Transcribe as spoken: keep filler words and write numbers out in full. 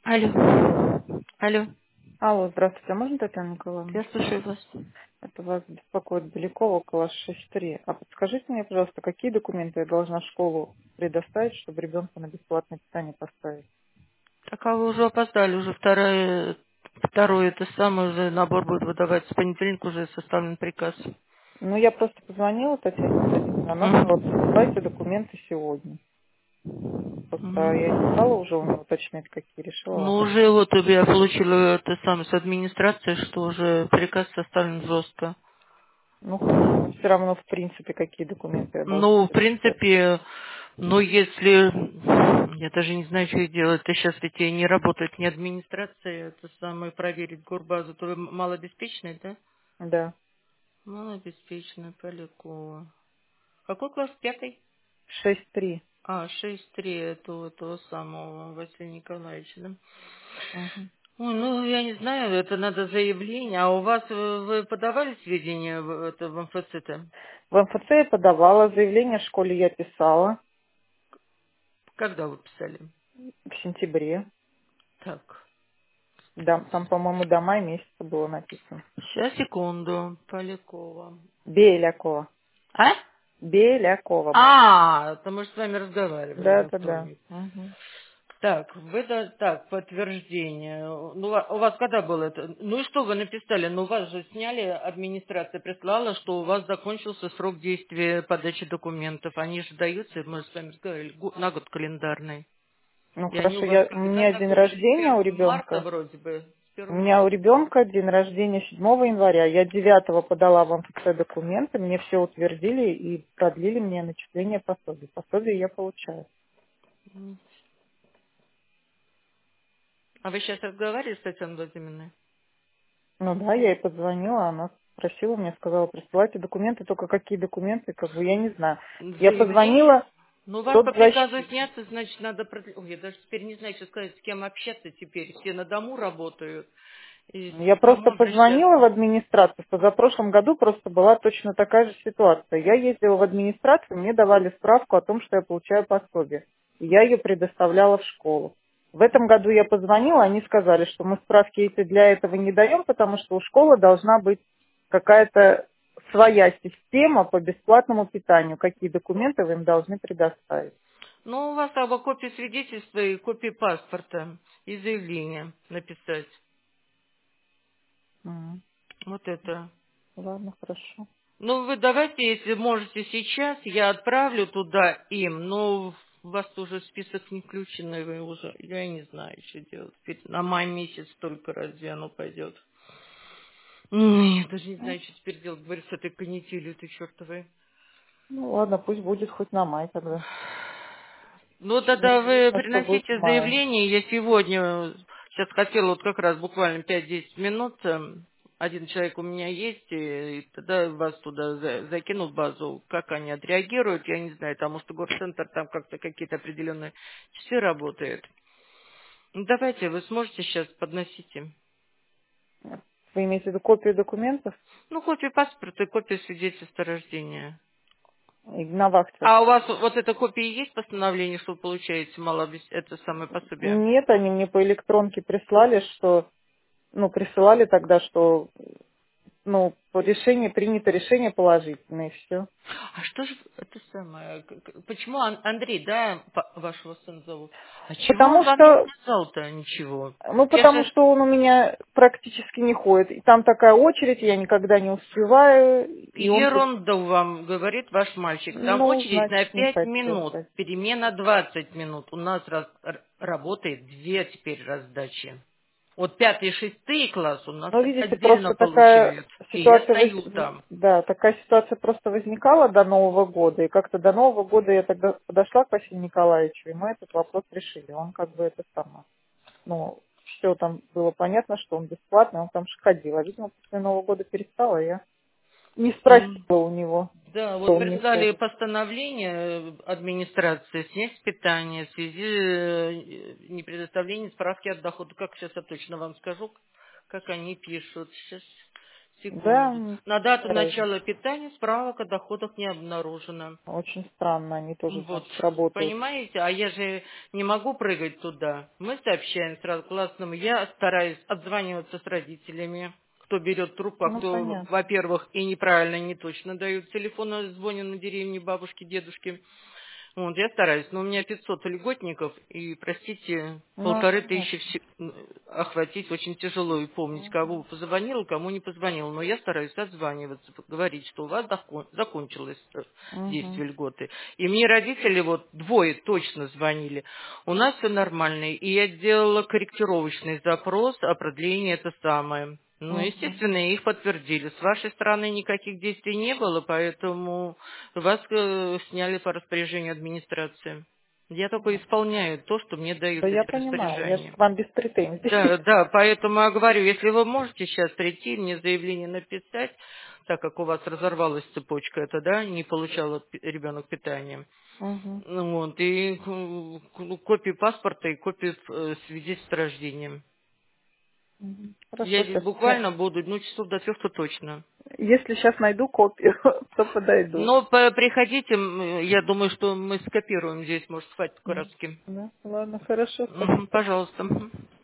Алло. Алло. Алло, здравствуйте. А можно, Татьяна Николаевна? Я слушаю вас. Это вас беспокоит далеко, около шесть три. А подскажите мне, пожалуйста, какие документы я должна в школу предоставить, чтобы ребенка на бесплатное питание поставить? Так, а вы уже опоздали, уже вторая, второй, это самый уже набор будет выдаваться. С понедельника уже составлен приказ. Ну, я просто позвонила Татьяне Владимировне, она сказала, Мгм. присылайте документы сегодня. Просто я не стала Мгм. уже у нее уточнять, какие, решила Ну, вам уже позвонить. вот я получила это самое с администрации, что уже приказ составлен жестко. Ну, хорошо, но все равно, в принципе, какие документы я должна Ну, в предоставить. принципе, ну, если... Я даже не знаю, что делать. Это сейчас ведь и не работает ни администрация, это самое проверить горбазу. То вы малообеспеченный, да? Да, Малообеспеченная Полякова. Какой класс? Пятый? шесть три. А, шесть три, это у этого самого Василия Николаевича, да? Угу. Ой, ну, я не знаю, это надо заявление. А у вас, э, вы подавали сведения в, это, в МФЦ-то? В МФЦ я подавала, заявление в школе я писала Когда вы писали? в сентябре. Так, Да, там, по-моему, до мая месяца было написано. сейчас, секунду. Полякова. Белякова. А? Белякова была. А, это мы же с вами разговаривали Да, во да, да. вторник. Мгм. Так, вы да- так, подтверждение. Ну, а у вас когда было это? Ну и что вы написали? Ну, вас же сняли, администрация прислала, что у вас закончился срок действия подачи документов. Они же даются, мы же с вами разговаривали, го- на год календарный. Ну И они у хорошо, вас я, у когда меня день закончились? рождения у первого марта ребенка. вроде бы. С У первого меня у марта. ребенка день рождения седьмого января. Я девятого подала в МФЦ документы, мне все утвердили и продлили мне начисление пособия. Пособие я получаю. М. А вы сейчас разговаривали с Татьяной Владимировной? Ну да, я ей позвонила, она спросила меня, сказала, присылайте документы, только какие документы, как бы я не знаю. Я Заявление? позвонила Ну, у в вас по приказу соцзащиту. сняться, значит, надо продлить. Ой, я даже теперь не знаю, что сказать, с кем общаться теперь. Все на дому работают. И Я к кому просто позвонила в обращаться? администрацию. Позапрошлом году просто была точно такая же ситуация. Я ездила в администрацию, мне давали справку о том, что я получаю пособие. И я ее предоставляла в школу. В этом году я позвонила, они сказали, что мы справки эти для этого не даем, потому что у школы должна быть какая-то своя система по бесплатному питанию, какие документы вы им должны предоставить. Ну, у вас оба копии свидетельства и копии паспорта и заявления написать. М, Вот это. Ладно, хорошо. Ну, вы давайте, если можете сейчас, я отправлю туда им, но у вас уже список не включенный, вы уже, я не знаю, что делать. Теперь на май месяц только разве оно пойдет. Ой, я даже не Ну, знаю, что теперь делать, говорю, с этой канителью ты чертовой. ну ладно, пусть будет хоть на май тогда. Ну, тогда вы Неизвестно, что будет в приносите мае. заявление. Я сегодня, сейчас хотела вот как раз буквально пять-десять минут, эм, один человек у меня есть, и, и тогда вас туда за- закину в базу. Как они отреагируют, я не знаю, потому что горцентр там как-то какие-то определенные часы работает. Ну, давайте, вы сможете сейчас подносите. Вы имеете в виду копию документов? Ну, копию паспорта и копию свидетельства о рождении. И на вахте А у вообще. вас вот эта копия есть постановление, что вы получаете малообес... это самое пособие? Нет, они мне по электронке прислали, что, ну, присылали тогда, что, ну, по решению, принято решение положительное, и все. А что же это самое? к- к- Почему Ан- Андрей, да, па- вашего сына зовут? А чего он Потому вам не что, сказал-то ничего? ну, Я потому же что он у меня практически не ходит. И там такая очередь, я никогда не успеваю, и он, пос- ерунду вам говорит ваш мальчик. Там ну, очередь на значит, не пять хотел. минут, перемена двадцать минут. У нас раз- р- работает две теперь раздачи. Вот пятый и шестые класс у нас Ну, видите, отдельно просто такая получают. И я ситуация, стою воз- там. да, такая ситуация просто возникала до Нового года, и как-то до Нового года я тогда подошла к Василию Николаевичу, и мы этот вопрос решили. Он как бы это самое, ну, все там было понятно, что он бесплатный, он там же ходил, а, видимо, после Нового года перестала, я не М. спросила у него, Да, вот что он мне прислали скажет. постановление э, администрации снять с питания в связи э, непредоставления справки от дохода. Как сейчас я точно вам скажу, как они пишут. Сейчас, Да, Секунду. м, На дату стараюсь. начала питания справок о доходах не обнаружено. Очень странно, они тоже, Вот, значит, работают. понимаете, а я же не могу прыгать туда. Мы сообщаем сразу классному. Я стараюсь отзваниваться с родителями, кто берет трубку, а Ну, кто, понятно. во-первых, и неправильно, и не точно дают телефон, а звонят на деревне бабушки, дедушки. Вот, я стараюсь, но у меня пятьсот льготников, и, простите, Ну, полторы понятно. тысячи все- м, охватить очень тяжело и помнить, кому Мгм. позвонил, кому не позвонил. Но я стараюсь отзваниваться, говорить, что у вас доход- закончилось э, Мгм. действие льготы. И мне родители, вот двое точно звонили, у нас все нормально, и я сделала корректировочный запрос о продлении это самое. Ну, Мгм. естественно, их подтвердили. С вашей стороны никаких действий не было, поэтому вас э, сняли по распоряжению администрации. Я только исполняю то, что мне Да дают я эти понимаю, я же распоряжения. к вам без претензий. Да, да, поэтому я говорю, если вы можете сейчас прийти, мне заявление написать, так как у вас разорвалась цепочка, это, да, не получала пи- ребенок питания. Мгм. Ну, вот, и ку- ку- копию паспорта и копию э, свидетельства о рождении. Мгм. Я Хорошо, здесь сейчас. Ну, буквально буду, ну, часов до трех-то точно. если сейчас найду копию, то подойду. Но по- приходите, м, я думаю, что мы скопируем здесь, может, хватит М. краски. Да, ладно, хорошо, Мгм, спасибо. пожалуйста. Мгм.